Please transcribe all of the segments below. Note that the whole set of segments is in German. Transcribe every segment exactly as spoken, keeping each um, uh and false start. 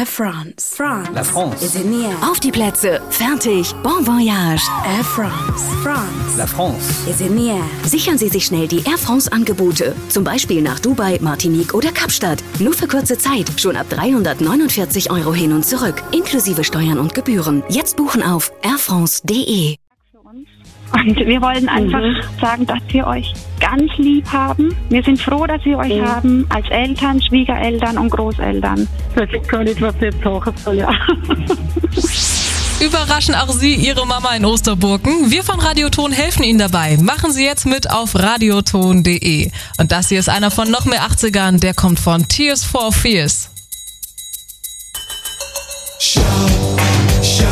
Air France. France. La France. Is in the air. Auf die Plätze, fertig, bon voyage. Air France. France. La France. Is in the air. Sichern Sie sich schnell die Air France-Angebote. Zum Beispiel nach Dubai, Martinique oder Kapstadt. Nur für kurze Zeit, schon ab dreihundertneunundvierzig Euro hin und zurück. Inklusive Steuern und Gebühren. Jetzt buchen auf airfrance punkt de. Und wir wollen einfach mhm. sagen, dass wir euch ganz lieb haben. Wir sind froh, dass wir euch mhm. haben, als Eltern, Schwiegereltern und Großeltern. Das ist gar nicht, was ich jetzt sagen soll, ja. Überraschen auch Sie Ihre Mama in Osterburken? Wir von Radioton helfen Ihnen dabei. Machen Sie jetzt mit auf radioton punkt de. Und das hier ist einer von noch mehr achtzigern, der kommt von Tears for Fears. Shout, shout.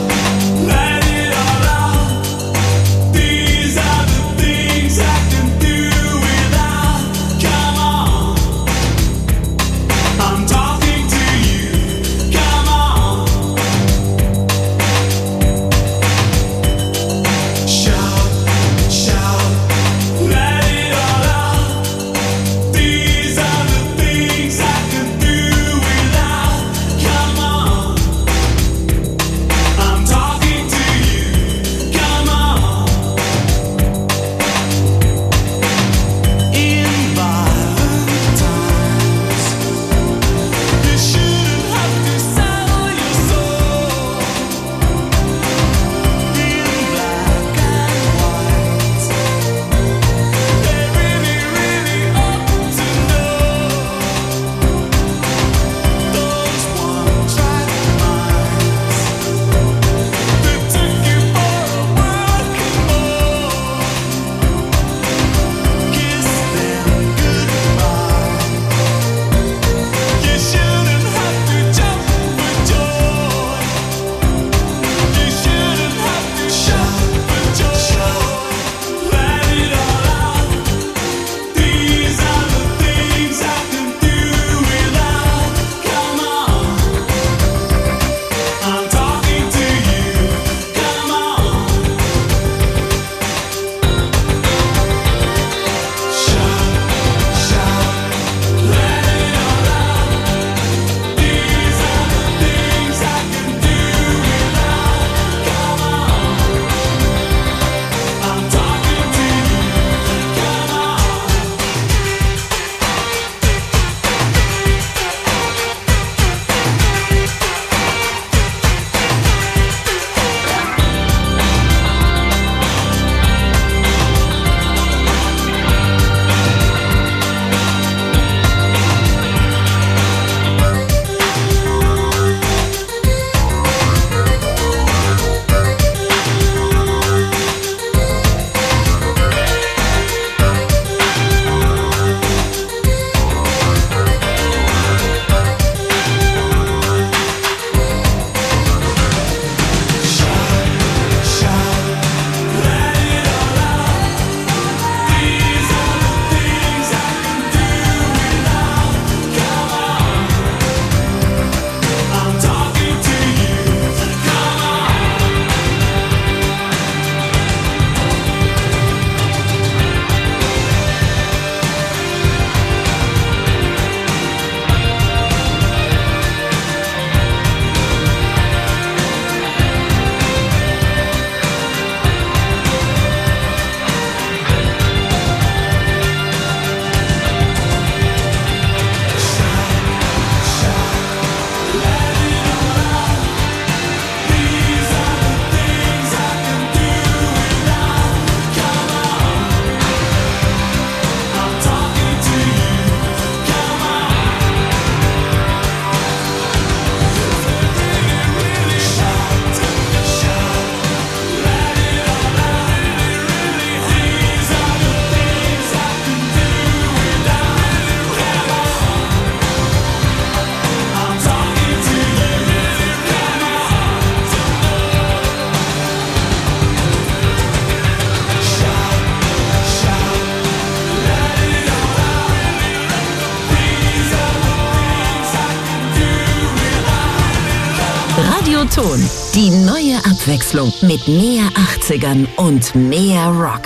Radioton, die neue Abwechslung mit mehr achtzigern und mehr Rock.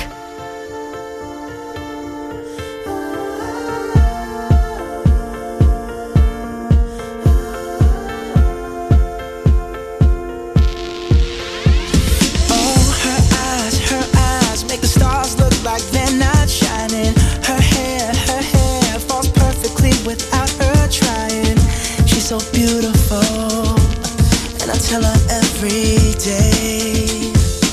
beautiful, and I tell her every day.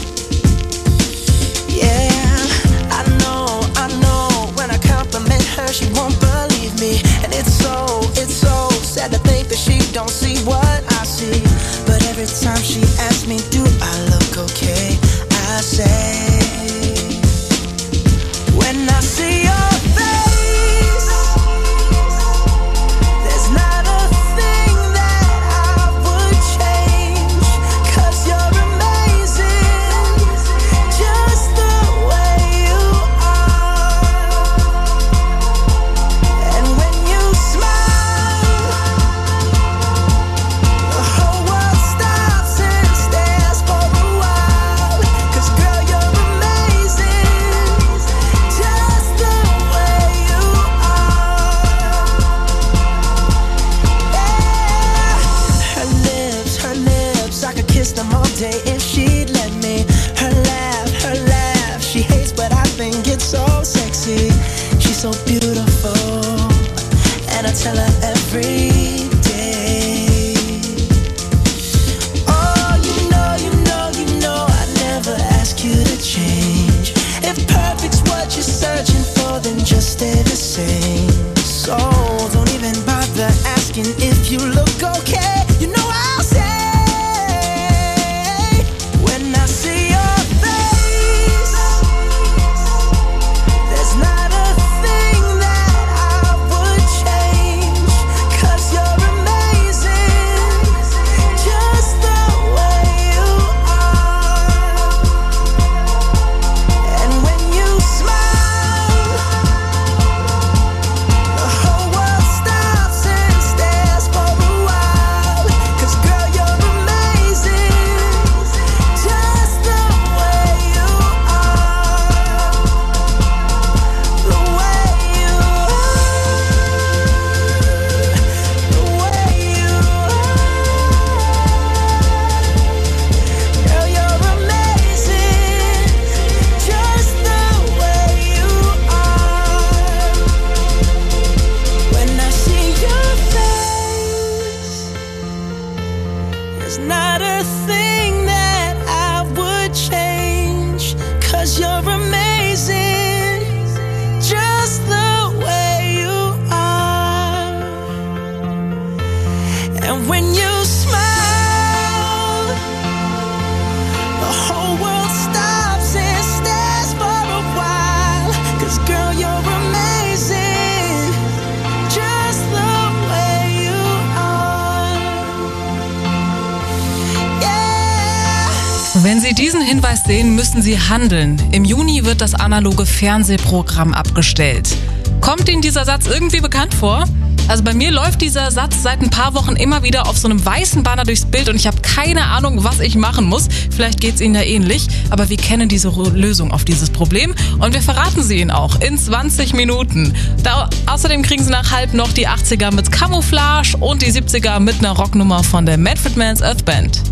Yeah, I know, I know, when I compliment her, she won't believe me. And it's so, it's so sad to think that she don't see what I see. But every time she asks me, do I look okay, I say, when I see your face, there's not a thing that I would change, 'cause you're amazing, just the way you are. And when you smile, the whole world stops and stares for a while, 'cause girl, you're amazing, just the way you are. Yeah. Her lips, her lips, I could kiss them all day if she'd let me. Her laugh, her laugh, she hates but I think it's so sexy. She's so beautiful, and I tell her every day. Oh, you know, you know, you know, I never ask you to change. If perfect's what you're searching for, then just stay the same. So don't even bother asking if you look okay. You know I'll say, when I see your face, there's not a thing that I would change, 'cause you're amazing, just the way you are. And when you smile, the whole world stops and stares for a while, 'cause girl, you're amazing, just the way you are. The way you are, the way you are. Girl, you're amazing, just the way you are. When I see your face, there's not a thing that I would change, 'cause you're amazing, just the way you are. And when you smile, the whole world stops and stares for a while, 'cause girl, you're amazing, just the way you are. Yeah. Wenn Sie diesen Hinweis sehen, müssen Sie handeln. Im Juni wird das analoge Fernsehprogramm abgestellt. Kommt Ihnen dieser Satz irgendwie bekannt vor? Also bei mir läuft dieser Satz seit ein paar Wochen immer wieder auf so einem weißen Banner durchs Bild und ich habe keine Ahnung, was ich machen muss. Vielleicht geht es Ihnen ja ähnlich, aber wir kennen diese Lösung auf dieses Problem und wir verraten sie Ihnen auch in zwanzig Minuten. Da, außerdem kriegen Sie nach halb noch die achtziger mit Camouflage und die siebziger mit einer Rocknummer von der Manfred Mann's Earth Band.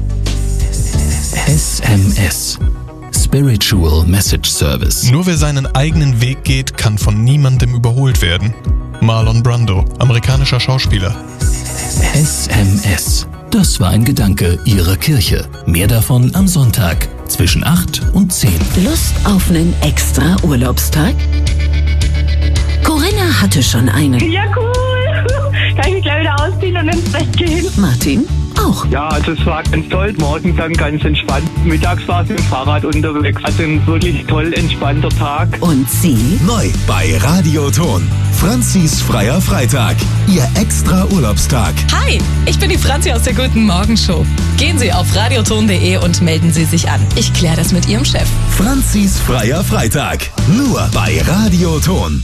S M S. Spiritual Message Service. Nur wer seinen eigenen Weg geht, kann von niemandem überholt werden. Marlon Brando, amerikanischer Schauspieler. S M S. Das war ein Gedanke Ihrer Kirche. Mehr davon am Sonntag zwischen acht und zehn. Lust auf einen extra Urlaubstag? Corinna hatte schon einen. Ja, cool. Kann ich mich gleich wieder ausziehen und ins Bett gehen. Martin auch. Ja, also es war ganz toll. Morgen dann ganz entspannt. Mittags war es mit dem Fahrrad unterwegs. Also ein wirklich toll entspannter Tag. Und Sie? Neu bei Radioton. Franzis freier Freitag. Ihr extra Urlaubstag. Hi, ich bin die Franzi aus der Guten Morgen Show. Gehen Sie auf radioton punkt de und melden Sie sich an. Ich kläre das mit Ihrem Chef. Franzis freier Freitag. Nur bei Radioton.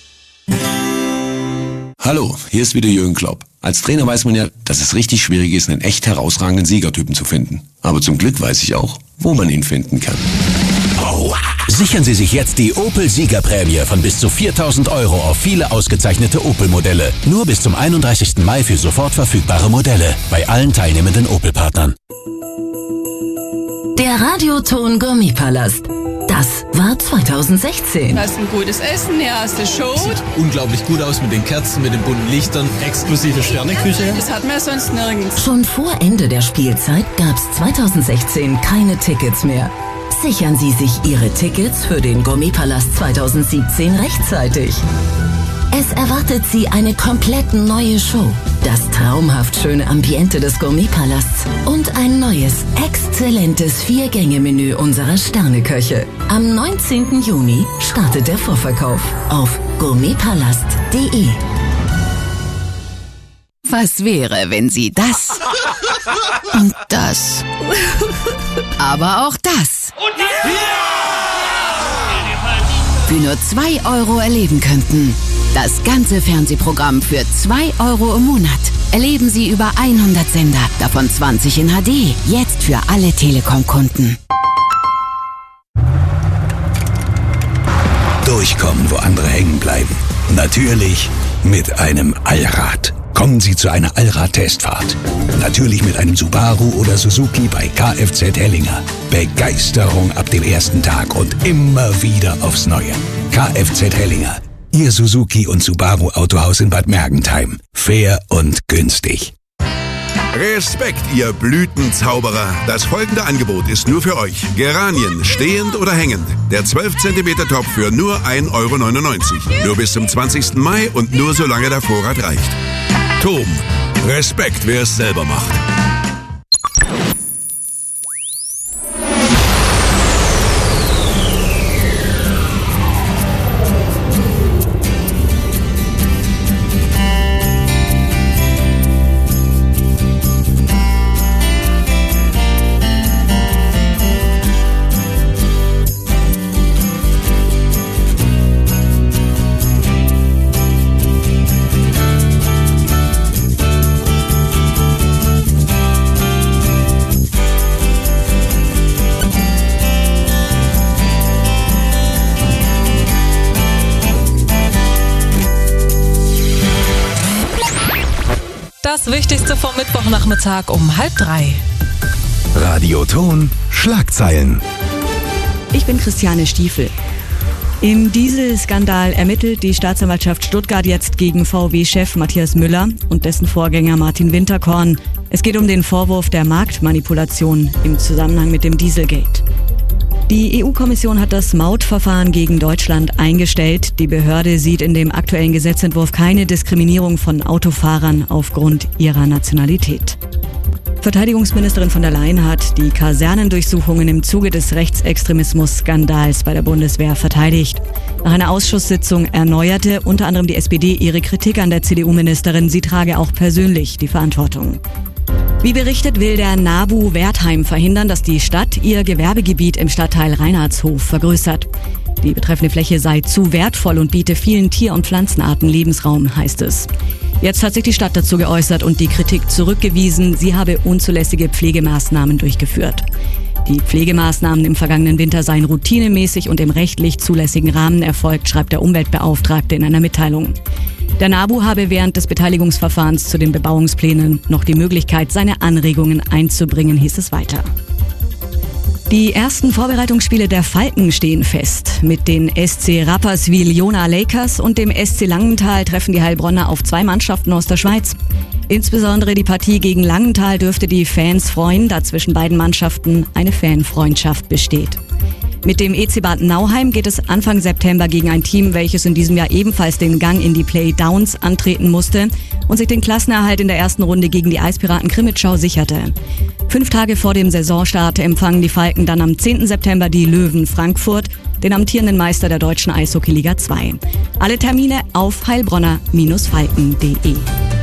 Hallo, hier ist wieder Jürgen Klopp. Als Trainer weiß man ja, dass es richtig schwierig ist, einen echt herausragenden Siegertypen zu finden. Aber zum Glück weiß ich auch, wo man ihn finden kann. Oh. Sichern Sie sich jetzt die Opel Siegerprämie von bis zu viertausend Euro auf viele ausgezeichnete Opel-Modelle. Nur bis zum einunddreißigsten Mai für sofort verfügbare Modelle. Bei allen teilnehmenden Opel-Partnern. Der Radioton Gourmetpalast. Das war zweitausendsechzehn. Du hast ein gutes Essen, hier hast du Show. Sieht unglaublich gut aus mit den Kerzen, mit den bunten Lichtern. Exklusive Sterneküche. Das hat man sonst nirgends. Schon vor Ende der Spielzeit gab's zweitausendsechzehn keine Tickets mehr. Sichern Sie sich Ihre Tickets für den Gourmetpalast zweitausendsiebzehn rechtzeitig. Es erwartet Sie eine komplett neue Show, das traumhaft schöne Ambiente des Gourmetpalasts und ein neues, exzellentes Vier-Gänge-Menü unserer Sterneköche. Am neunzehnten Juni startet der Vorverkauf auf gourmetpalast punkt de. Was wäre, wenn Sie das und das, aber auch das für nur zwei Euro erleben könnten? Das ganze Fernsehprogramm für zwei Euro im Monat. Erleben Sie über hundert Sender, davon zwanzig in H D. Jetzt für alle Telekom-Kunden. Durchkommen, wo andere hängen bleiben. Natürlich mit einem Allrad. Kommen Sie zu einer Allrad-Testfahrt. Natürlich mit einem Subaru oder Suzuki bei Kfz Hellinger. Begeisterung ab dem ersten Tag und immer wieder aufs Neue. Kfz Hellinger. Ihr Suzuki und Subaru Autohaus in Bad Mergentheim. Fair und günstig. Respekt, ihr Blütenzauberer. Das folgende Angebot ist nur für euch. Geranien, stehend oder hängend. Der zwölf Zentimeter Topf für nur ein Euro neunundneunzig. Nur bis zum zwanzigsten Mai und nur solange der Vorrat reicht. Tom, Respekt, wer es selber macht. Das Wichtigste vom Mittwochnachmittag um halb drei. Radioton Schlagzeilen. Ich bin Christiane Stiefel. Im Dieselskandal ermittelt die Staatsanwaltschaft Stuttgart jetzt gegen V W-Chef Matthias Müller und dessen Vorgänger Martin Winterkorn. Es geht um den Vorwurf der Marktmanipulation im Zusammenhang mit dem Dieselgate. Die E U-Kommission hat das Mautverfahren gegen Deutschland eingestellt. Die Behörde sieht in dem aktuellen Gesetzentwurf keine Diskriminierung von Autofahrern aufgrund ihrer Nationalität. Verteidigungsministerin von der Leyen hat die Kasernendurchsuchungen im Zuge des Rechtsextremismus-Skandals bei der Bundeswehr verteidigt. Nach einer Ausschusssitzung erneuerte unter anderem die S P D ihre Kritik an der C D U-Ministerin. Sie trage auch persönlich die Verantwortung. Wie berichtet, will der NABU Wertheim verhindern, dass die Stadt ihr Gewerbegebiet im Stadtteil Reinhardshof vergrößert. Die betreffende Fläche sei zu wertvoll und biete vielen Tier- und Pflanzenarten Lebensraum, heißt es. Jetzt hat sich die Stadt dazu geäußert und die Kritik zurückgewiesen, sie habe unzulässige Pflegemaßnahmen durchgeführt. Die Pflegemaßnahmen im vergangenen Winter seien routinemäßig und im rechtlich zulässigen Rahmen erfolgt, schreibt der Umweltbeauftragte in einer Mitteilung. Der NABU habe während des Beteiligungsverfahrens zu den Bebauungsplänen noch die Möglichkeit, seine Anregungen einzubringen, hieß es weiter. Die ersten Vorbereitungsspiele der Falken stehen fest. Mit den S C Rapperswil-Jona Lakers und dem S C Langenthal treffen die Heilbronner auf zwei Mannschaften aus der Schweiz. Insbesondere die Partie gegen Langenthal dürfte die Fans freuen, da zwischen beiden Mannschaften eine Fanfreundschaft besteht. Mit dem E C Bad Nauheim geht es Anfang September gegen ein Team, welches in diesem Jahr ebenfalls den Gang in die Playdowns antreten musste und sich den Klassenerhalt in der ersten Runde gegen die Eispiraten Krimitschau sicherte. Fünf Tage vor dem Saisonstart empfangen die Falken dann am zehnten September die Löwen Frankfurt, den amtierenden Meister der deutschen Eishockeyliga zwei. Alle Termine auf heilbronner Falken punkt de.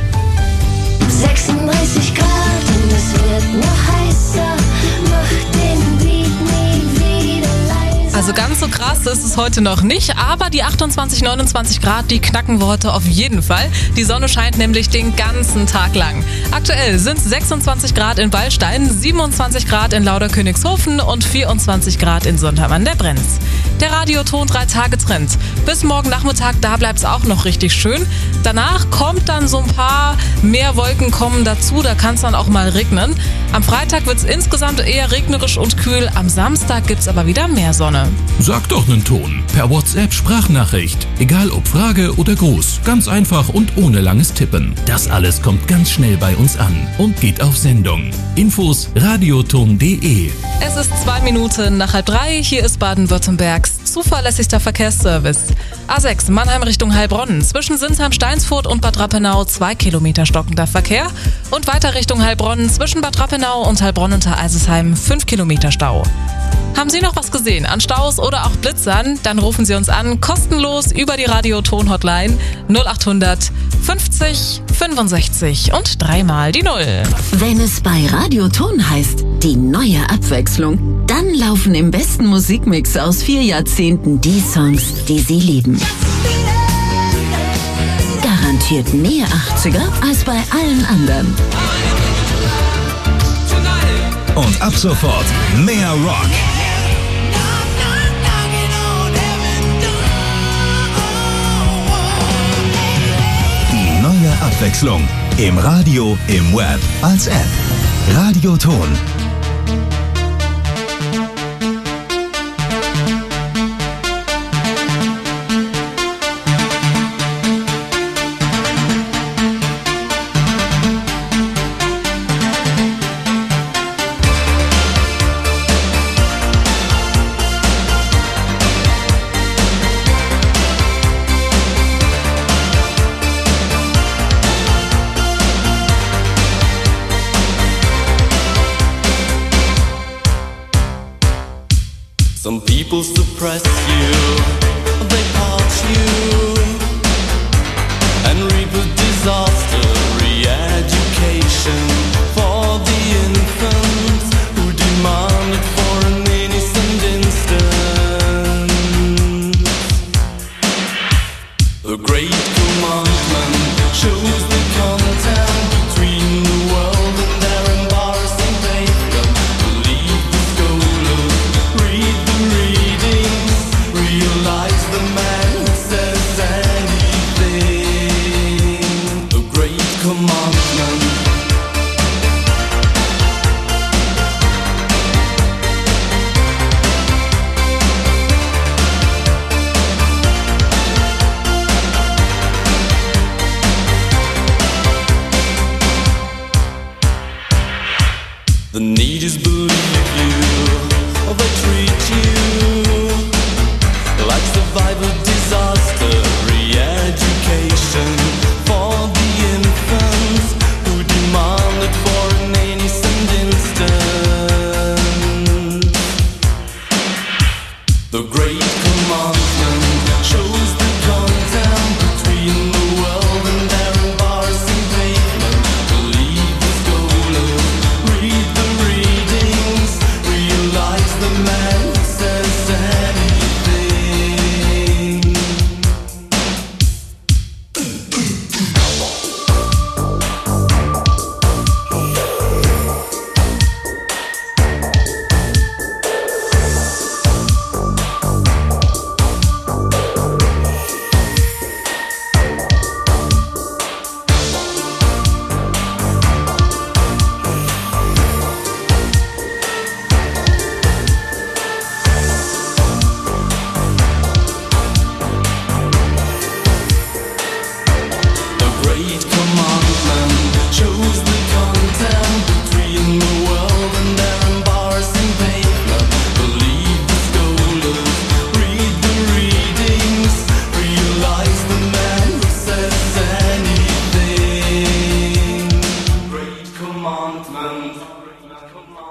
sechsunddreißig Grad und es wird noch heißer. Mach den Beat nie wieder leiser. Also ganz so krass ist es heute noch nicht, aber die achtundzwanzig, neunundzwanzig Grad, die knacken wir heute auf jeden Fall. Die Sonne scheint nämlich den ganzen Tag lang. Aktuell sind es sechsundzwanzig Grad in Wallstein, siebenundzwanzig Grad in Lauderkönigshofen und vierundzwanzig Grad in Sontheim an der Brenz. Der Radioton drei Tage Trend. Bis morgen Nachmittag, da bleibt es auch noch richtig schön. Danach kommt dann so ein paar mehr Wolken kommen dazu, da kann es dann auch mal regnen. Am Freitag wird es insgesamt eher regnerisch und kühl, am Samstag gibt es aber wieder mehr Sonne. Sag doch nen Ton. Per WhatsApp Sprachnachricht. Egal ob Frage oder Gruß. Ganz einfach und ohne langes Tippen. Das alles kommt ganz schnell bei uns an und geht auf Sendung. Infos radioton punkt de. Es ist zwei Minuten nach halb drei. Hier ist Baden-Württembergs zuverlässigster Verkehrsservice. A sechs Mannheim Richtung Heilbronn. Zwischen Sinsheim, Steinsfurt und Bad Rappenau zwei Kilometer stockender Verkehr. Und weiter Richtung Heilbronn zwischen Bad Rappenau und Heilbronn unter Eisesheim fünf Kilometer Stau. Haben Sie noch was gesehen an Staus oder auch Blitzern? Dann rufen Sie uns an, kostenlos über die Radioton-Hotline null acht hundert fünfzig fünfundsechzig und dreimal die Null. Wenn es bei Radioton heißt, die neue Abwechslung, dann laufen im besten Musikmix aus vier Jahrzehnten die Songs, die Sie lieben. Garantiert mehr achtziger als bei allen anderen. Und ab sofort mehr Rock. Die neue Abwechslung. Im Radio, im Web, als App. Radioton. Some people suppress you, they part you, and reap a disaster. Re-education for the infants who demand it for an innocent instant. The great commandment shows the content between the world and their embarrassing pavement. Believe the scholars, read the readings, realize the man who says anything. The great commandment. The need is believe you, or they treat you like survivor disaster. Re-education for the infants who demand it for an innocent instant. The great commandment shows the content between the world and their embarrassing pavement. Believe the scholars, read the readings, realize the man who says anything. The great commandment shows the content between the world and their embarrassing pavement. Believe the scholars, read the readings, realize the man who says anything. Great commandment.